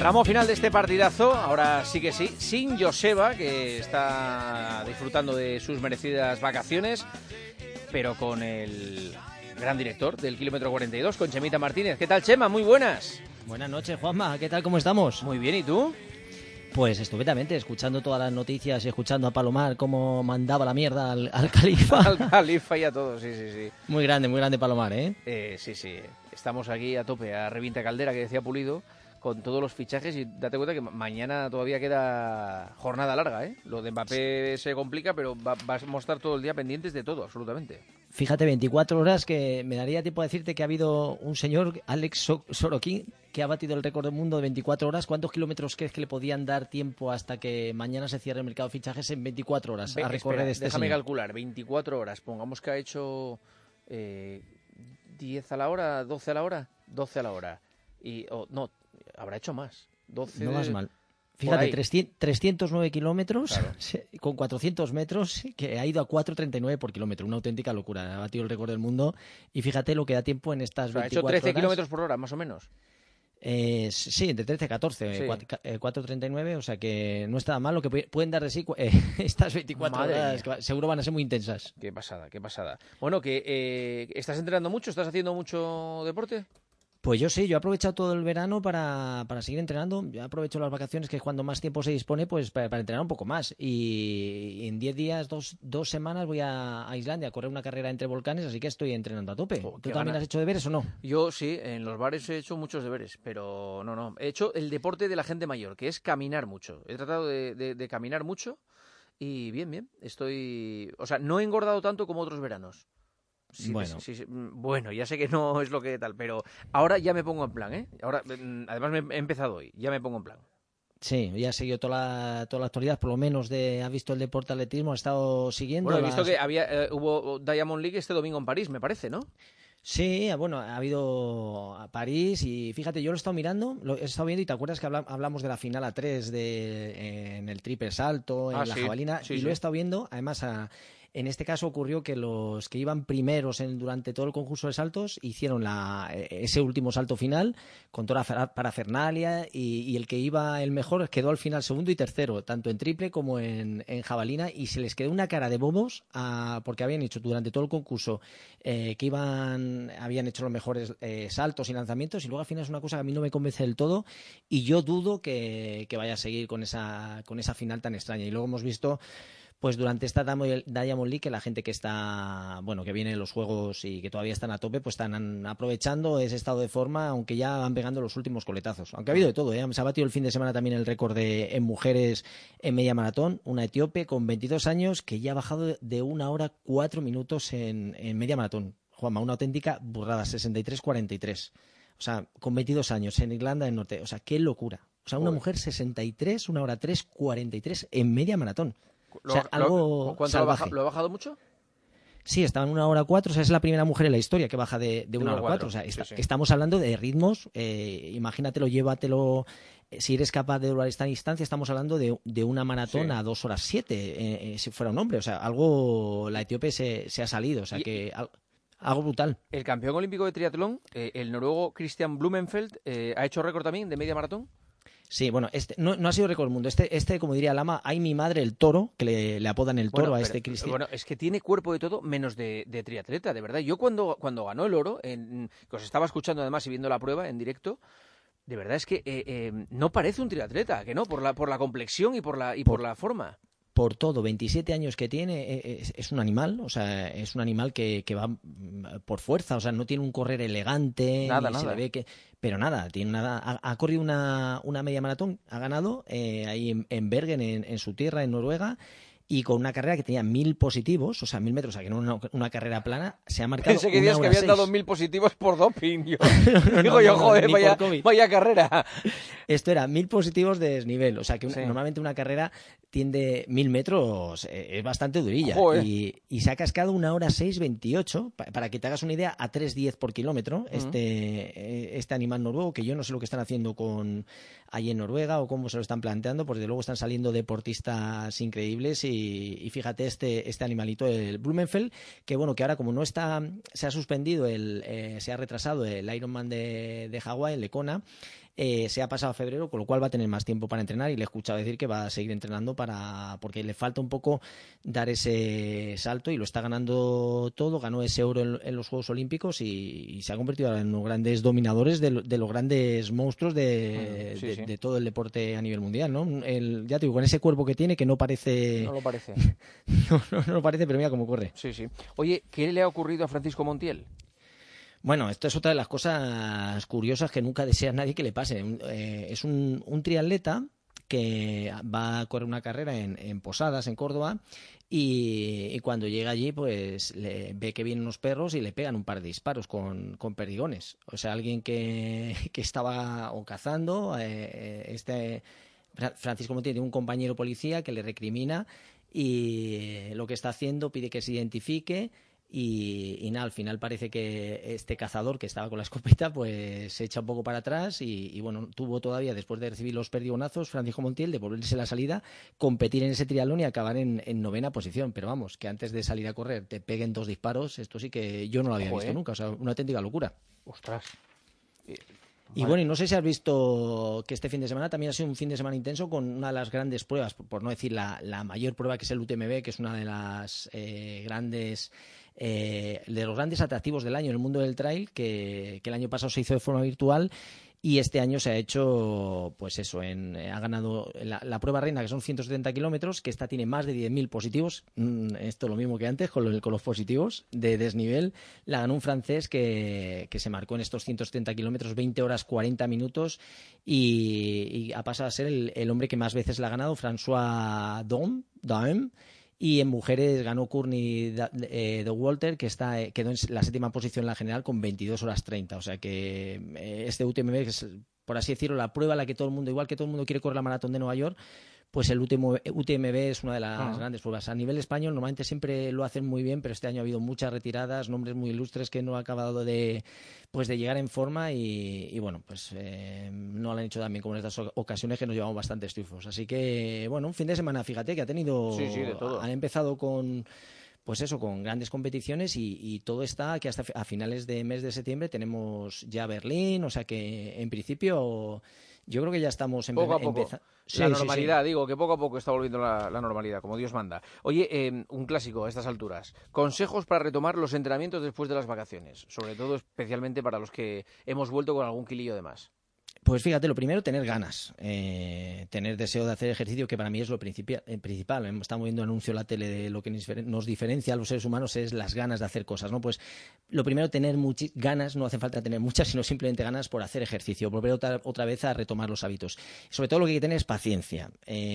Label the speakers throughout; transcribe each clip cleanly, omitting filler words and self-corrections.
Speaker 1: Tramo final de este partidazo, ahora sí que sí, sin Joseba, que está disfrutando de sus merecidas vacaciones, pero con el gran director del kilómetro 42, con Chemita Martínez. ¿Qué tal, Chema? Muy buenas.
Speaker 2: Buenas noches, Juanma. ¿Qué tal? ¿Cómo estamos?
Speaker 1: Muy bien, ¿y tú?
Speaker 2: Pues estupendamente, escuchando todas las noticias y escuchando a Palomar cómo mandaba la mierda al Califa.
Speaker 1: Al Califa y a todos, sí.
Speaker 2: Muy grande Palomar, ¿eh?
Speaker 1: Sí. Estamos aquí a tope, a revienta caldera, que decía Pulido, con todos los fichajes, y date cuenta que mañana todavía queda jornada larga, ¿eh? Lo de Mbappé se complica, pero vamos a estar todo el día pendientes de todo, absolutamente.
Speaker 2: Fíjate, 24 horas que me daría tiempo a decirte que ha habido un señor, Alex Sorokin, que ha batido el récord del mundo de 24 horas. ¿Cuántos kilómetros crees que le podían dar tiempo hasta que mañana se cierre el mercado de fichajes en 24 horas a recorrer este
Speaker 1: déjame
Speaker 2: señor?
Speaker 1: calcular, 24 horas, pongamos que ha hecho 10 a la hora, 12 a la hora, 12 a la hora. No, habrá hecho más. 12
Speaker 2: no vas mal. Fíjate, 309 kilómetros, claro, con 400 metros, que ha ido a 4,39 por kilómetro. Una auténtica locura. Ha batido el récord del mundo. Y fíjate lo que da tiempo en estas 24 horas.
Speaker 1: Ha hecho 13 kilómetros por hora, más o menos.
Speaker 2: Sí, de 13 a 14, sí. 4,39, o sea que no está mal lo que pueden dar de sí estas 24 horas, que seguro van a ser muy intensas.
Speaker 1: Qué pasada. Bueno, que ¿estás entrenando mucho? ¿Estás haciendo mucho deporte?
Speaker 2: Pues yo sí, yo he aprovechado todo el verano para seguir entrenando. Yo aprovecho las vacaciones, que es cuando más tiempo se dispone, pues para entrenar un poco más. Y en 10 días, dos semanas, voy a Islandia a correr una carrera entre volcanes, así que estoy entrenando a tope. ¿Tú también has hecho deberes o no?
Speaker 1: Yo sí, en los bares he hecho muchos deberes, pero no. He hecho el deporte de la gente mayor, que es caminar mucho. He tratado de caminar mucho y bien. O sea, no he engordado tanto como otros veranos. Sí. Bueno, ya sé que no es lo que tal, pero ahora ya me pongo en plan, ¿eh? Ahora, además he empezado hoy, ya me pongo en plan.
Speaker 2: Sí, ya ha seguido toda la actualidad, por lo menos ha visto el deporte atletismo, ha estado siguiendo.
Speaker 1: Bueno, he visto que hubo Diamond League este domingo en París, me parece, ¿no?
Speaker 2: Sí, bueno, ha habido a París y fíjate, yo lo he estado mirando, lo he estado viendo y te acuerdas que hablamos de la final a 3 en el triple salto, en la jabalina, y lo he estado viendo, además en este caso ocurrió que los que iban primeros durante todo el concurso de saltos hicieron ese último salto final con toda la parafernalia y el que iba el mejor quedó al final segundo y tercero, tanto en triple como en jabalina, y se les quedó una cara de bobos porque habían hecho durante todo el concurso habían hecho los mejores saltos y lanzamientos, y luego al final es una cosa que a mí no me convence del todo y yo dudo que vaya a seguir con esa final tan extraña. Y luego hemos visto pues durante esta Diamond League que la gente que está, que viene de los juegos y que todavía están a tope, pues están aprovechando ese estado de forma, aunque ya van pegando los últimos coletazos. Aunque ha habido de todo, Se ha batido el fin de semana también el récord en mujeres en media maratón, una etíope con 22 años que ya ha bajado de 1 hora 4 minutos en media maratón. Juanma, una auténtica burrada, 63:43. O sea, con 22 años en Irlanda del Norte. O sea, qué locura. O sea, una mujer 63, 1 hora 3:43 en media maratón. O sea, algo salvaje.
Speaker 1: ¿Lo ha bajado mucho?
Speaker 2: Sí, estaba en 1 hora 4, o sea, es la primera mujer en la historia que baja de 1 hora 4. O sea, estamos hablando de ritmos, imagínatelo, llévatelo, si eres capaz de durar esta distancia, estamos hablando de una maratón a 2 horas 7, si fuera un hombre. O sea, la etíope se ha salido, o sea, algo brutal.
Speaker 1: El campeón olímpico de triatlón, el noruego Christian Blumenfeld, ha hecho récord también de media maratón.
Speaker 2: Sí, bueno, no ha sido récord del mundo. Como diría Lama, hay mi madre el toro, que le apodan el toro a este Cristian.
Speaker 1: Bueno, es que tiene cuerpo de todo menos de triatleta, de verdad. Yo cuando ganó el oro, que os estaba escuchando además y viendo la prueba en directo, de verdad es que no parece un triatleta, que no, por la complexión y por la forma.
Speaker 2: Por todo, 27 años que tiene, es un animal, o sea, es un animal que va por fuerza, o sea, no tiene un correr elegante,
Speaker 1: nada.
Speaker 2: Se le ve pero nada, ha corrido una media maratón, ha ganado ahí en Bergen, en su tierra, en Noruega, y con una carrera que tenía 1.000 positivos, o sea, 1.000 metros, o sea, que no una carrera plana, se ha marcado.
Speaker 1: Pensé que días que habían dado 1.000 positivos por doping. Joder, vaya carrera.
Speaker 2: Esto era 1.000 positivos de desnivel, o sea, que normalmente una carrera tiende 1.000 metros, es bastante durilla. Y se ha cascado 1 hora 6:28, para que te hagas una idea, a 3:10 por kilómetro, este animal noruego, que yo no sé lo que están haciendo allí en Noruega o cómo se lo están planteando, porque desde luego están saliendo deportistas increíbles y fíjate este animalito, el Blumenfeld, que ahora como no está, se ha suspendido, se ha retrasado el Ironman de Hawái, el de Kona, se ha pasado a febrero, con lo cual va a tener más tiempo para entrenar y le he escuchado decir que va a seguir entrenando porque le falta un poco dar ese salto y lo está ganando todo. Ganó ese oro en los Juegos Olímpicos y se ha convertido en unos grandes dominadores de los grandes monstruos de todo el deporte a nivel mundial, ¿no? Ya te digo, con ese cuerpo que tiene que no parece...
Speaker 1: No lo parece.
Speaker 2: no lo parece, pero mira cómo corre.
Speaker 1: Sí, sí. Oye, ¿qué le ha ocurrido a Francisco Montiel?
Speaker 2: Bueno, esto es otra de las cosas curiosas que nunca desea nadie que le pase. Es un triatleta que va a correr una carrera en Posadas, en Córdoba, y cuando llega allí, pues ve que vienen unos perros y le pegan un par de disparos con perdigones. O sea, alguien que estaba o cazando, Francisco Montiel tiene un compañero policía que le recrimina y lo que está haciendo pide que se identifique. Y nada, al final parece que este cazador que estaba con la escopeta pues se echa un poco para atrás y bueno, tuvo todavía, después de recibir los perdigonazos, Francisco Montiel, de volverse la salida, competir en ese triatlón y acabar en 9ª posición. Pero vamos, que antes de salir a correr te peguen 2 disparos, esto sí que yo no lo había visto nunca, o sea, una auténtica locura.
Speaker 1: Ostras.
Speaker 2: Y bueno, y no sé si has visto que este fin de semana también ha sido un fin de semana intenso con una de las grandes pruebas, por no decir la mayor prueba, que es el UTMB, que es una de las grandes... de los grandes atractivos del año en el mundo del trail, que el año pasado se hizo de forma virtual y este año se ha hecho, pues eso, ha ganado la prueba reina, que son 170 kilómetros, que esta tiene más de 10.000 positivos, esto es lo mismo que antes con los positivos de desnivel. La ganó un francés que se marcó en estos 170 kilómetros 20 horas 40 minutos y ha pasado a ser el hombre que más veces la ha ganado, François Daum. Y en mujeres ganó Courtney de Walter, que quedó en la 7ª posición en la general con 22 horas 30. O sea que este UTMB, que es, por así decirlo, la prueba a la que todo el mundo, igual que todo el mundo quiere correr la maratón de Nueva York, pues el UTMB es una de las grandes pruebas. A nivel español normalmente siempre lo hacen muy bien, pero este año ha habido muchas retiradas, nombres muy ilustres que no han acabado de llegar en forma y bueno, pues no lo han hecho también como en estas ocasiones, que nos llevamos bastantes triunfos. Así que, bueno, un fin de semana, fíjate, que ha tenido...
Speaker 1: Sí, de todo.
Speaker 2: Han empezado con... Pues eso, con grandes competiciones y todo está que hasta a finales de mes de septiembre tenemos ya Berlín, o sea que en principio yo creo que ya estamos
Speaker 1: poco a poco. La normalidad,
Speaker 2: sí.
Speaker 1: Digo, que poco a poco está volviendo la normalidad, como Dios manda. Oye, un clásico a estas alturas. Consejos para retomar los entrenamientos después de las vacaciones, sobre todo especialmente para los que hemos vuelto con algún kilillo de más.
Speaker 2: Pues fíjate, lo primero, tener ganas, tener deseo de hacer ejercicio, que para mí es lo principal. Estamos viendo anuncio en la tele de lo que nos diferencia a los seres humanos es las ganas de hacer cosas, ¿no? Pues lo primero, tener ganas, no hace falta tener muchas, sino simplemente ganas por hacer ejercicio, volver otra vez a retomar los hábitos. Sobre todo lo que hay que tener es paciencia,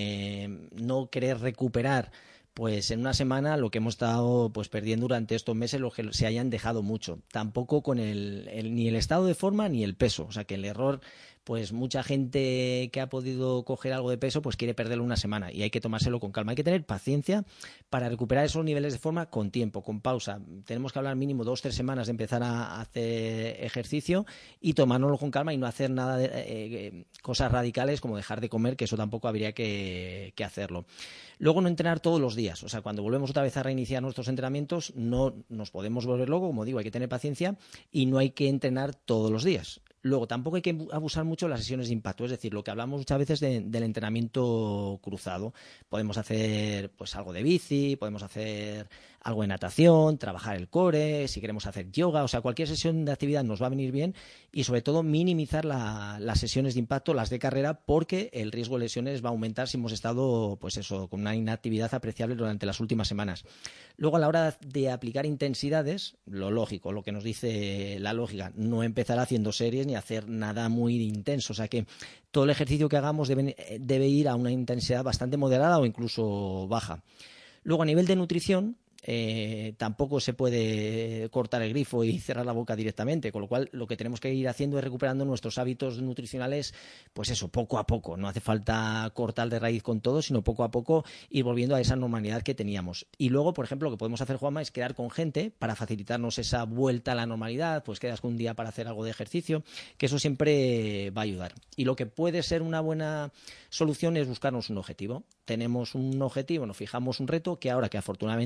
Speaker 2: no querer recuperar pues en una semana lo que hemos estado pues perdiendo durante estos meses, los que se hayan dejado mucho. Tampoco con ni el estado de forma ni el peso. O sea que el error, pues mucha gente que ha podido coger algo de peso pues quiere perderlo una semana y hay que tomárselo con calma. Hay que tener paciencia para recuperar esos niveles de forma con tiempo, con pausa. Tenemos que hablar mínimo 2-3 semanas de empezar a hacer ejercicio y tomárnoslo con calma y no hacer nada de cosas radicales como dejar de comer, que eso tampoco habría que hacerlo. Luego, no entrenar todos los días. O sea, cuando volvemos otra vez a reiniciar nuestros entrenamientos, no nos podemos volver locos, como digo, hay que tener paciencia y no hay que entrenar todos los días. Luego, tampoco hay que abusar mucho de las sesiones de impacto, es decir, lo que hablamos muchas veces del entrenamiento cruzado. Podemos hacer pues algo de bici, podemos hacer algo de natación, trabajar el core, si queremos hacer yoga, o sea, cualquier sesión de actividad nos va a venir bien y sobre todo minimizar las sesiones de impacto, las de carrera, porque el riesgo de lesiones va a aumentar si hemos estado pues eso, con una inactividad apreciable durante las últimas semanas. Luego, a la hora de aplicar intensidades, lo lógico, lo que nos dice la lógica, no empezar haciendo series ni hacer nada muy intenso, o sea que todo el ejercicio que hagamos debe ir a una intensidad bastante moderada o incluso baja. Luego, a nivel de nutrición, tampoco se puede cortar el grifo y cerrar la boca directamente, con lo cual lo que tenemos que ir haciendo es recuperando nuestros hábitos nutricionales, pues eso, poco a poco. No hace falta cortar de raíz con todo, sino poco a poco ir volviendo a esa normalidad que teníamos. Y luego, por ejemplo, lo que podemos hacer, Juanma, es quedar con gente para facilitarnos esa vuelta a la normalidad, pues quedas con un día para hacer algo de ejercicio, que eso siempre va a ayudar. Y lo que puede ser una buena solución es buscarnos un objetivo. Tenemos un objetivo, nos fijamos un reto, que ahora que afortunadamente ya podemos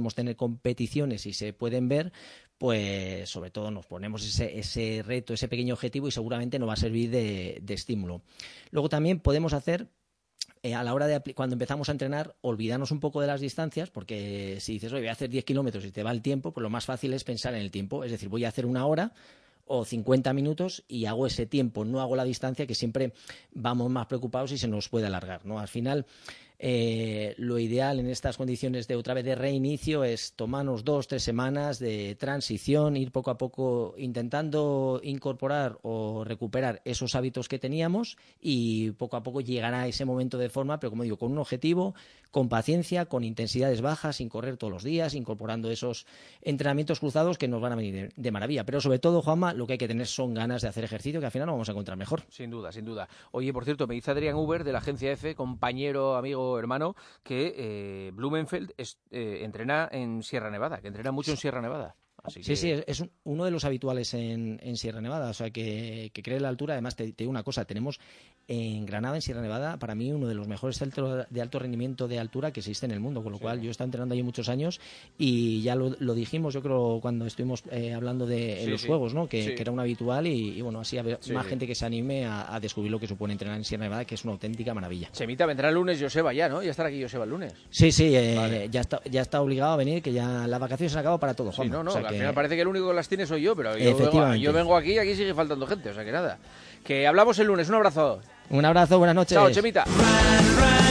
Speaker 2: podemos tener competiciones y se pueden ver, pues sobre todo nos ponemos ese reto, ese pequeño objetivo y seguramente nos va a servir de estímulo. Luego también podemos hacer, a la hora de cuando empezamos a entrenar, olvidarnos un poco de las distancias, porque si dices, oye, voy a hacer 10 kilómetros y te va el tiempo, pues lo más fácil es pensar en el tiempo, es decir, voy a hacer 1 hora o 50 minutos y hago ese tiempo, no hago la distancia, que siempre vamos más preocupados y se nos puede alargar, ¿no? Al final, lo ideal en estas condiciones de otra vez de reinicio es tomarnos 2-3 semanas de transición, ir poco a poco intentando incorporar o recuperar esos hábitos que teníamos y poco a poco llegar a ese momento de forma, pero como digo, con un objetivo, con paciencia, con intensidades bajas, sin correr todos los días, incorporando esos entrenamientos cruzados que nos van a venir de maravilla. Pero sobre todo, Juanma, lo que hay que tener son ganas de hacer ejercicio, que al final nos vamos a encontrar mejor.
Speaker 1: Sin duda, sin duda. Oye, por cierto, me dice Adrián Uber de la agencia F, compañero, amigo, hermano, que Blumenfeld entrena en Sierra Nevada, que entrena mucho en Sierra Nevada. Así que...
Speaker 2: Sí, es uno de los habituales en Sierra Nevada, o sea que cree la altura. Además, te digo una cosa, tenemos en Granada, en Sierra Nevada, para mí uno de los mejores centros de alto rendimiento de altura que existe en el mundo, con lo cual yo he estado entrenando allí muchos años y ya lo dijimos, yo creo, cuando estuvimos hablando de los juegos, ¿no? Que era un habitual y bueno, así habrá más gente que se anime a descubrir lo que supone entrenar en Sierra Nevada, que es una auténtica maravilla.
Speaker 1: Chemita, vendrá el lunes Joseba ya, ¿no? Ya estará aquí Joseba el lunes.
Speaker 2: Sí, vale. ya está obligado a venir, que ya las vacaciones se han acabado para todo, Juan.
Speaker 1: Sí, no,
Speaker 2: o sea
Speaker 1: al final parece que el único que las tiene soy yo, pero yo vengo aquí y aquí sigue faltando gente, o sea que nada. Que hablamos el lunes, un abrazo.
Speaker 2: Un abrazo, buenas noches.
Speaker 1: Chao, Chemita.